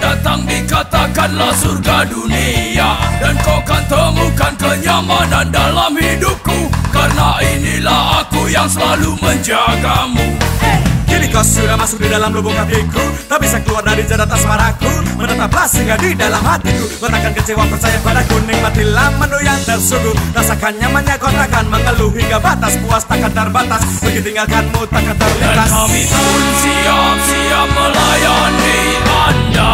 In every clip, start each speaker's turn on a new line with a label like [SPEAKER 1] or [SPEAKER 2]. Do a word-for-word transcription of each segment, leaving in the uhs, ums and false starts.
[SPEAKER 1] datang dikatakanlah surga dunia, dan kau kan temukan kenyamanan dalam hidupku, karena inilah aku yang selalu menjagamu.
[SPEAKER 2] Kini kau sudah masuk di dalam lubuk hatiku, tak bisa keluar dari jerat asmaraku. Menetaplah singgah di dalam hatiku, kau takkan kecewa, percaya padaku. Nikmatilah menu yang tersuguh, rasakan nyamannya, kau takkan mengeluh. Hingga batas puas takkan terbatas, pergi tinggalkanmu takkan terlintas.
[SPEAKER 1] Dan kami pun siap-siap melayani Anda,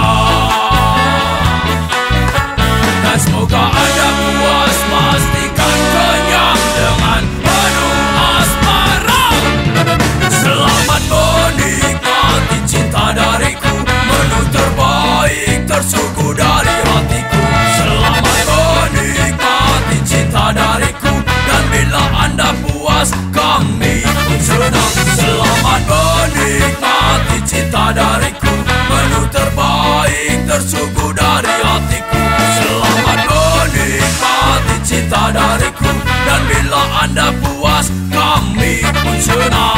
[SPEAKER 1] dan semoga Anda puas, pastikan kenyang dengan penuh asmara. Selamat menikmati cinta dariku, menu terbaik tersuguh dari hatiku. Selamat menikmati cinta dariku, dan bila Anda puas, kami pun senang. Selamat menikmati cinta dariku, menu terbaik tersuguh dari hatiku. Selamat menikmati cinta dariku, dan bila Anda puas, kami pun senang.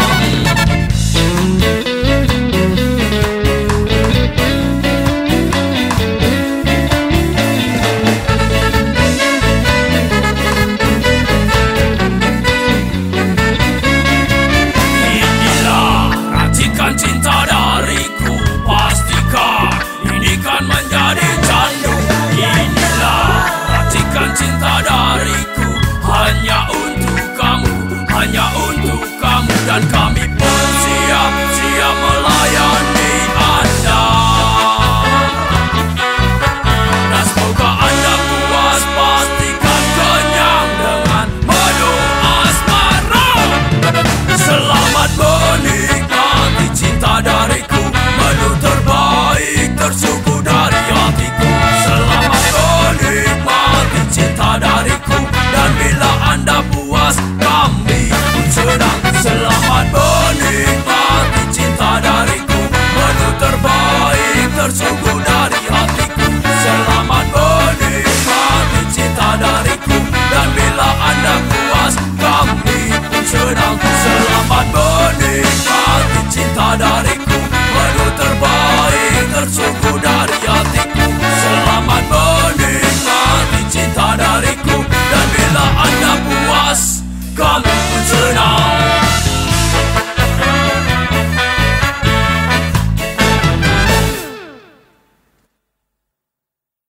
[SPEAKER 1] Cinta dariku, pastikan ini kan menjadi candu. Inilah racikan cinta dariku, hanya untuk kamu, hanya untuk kamu, dan kami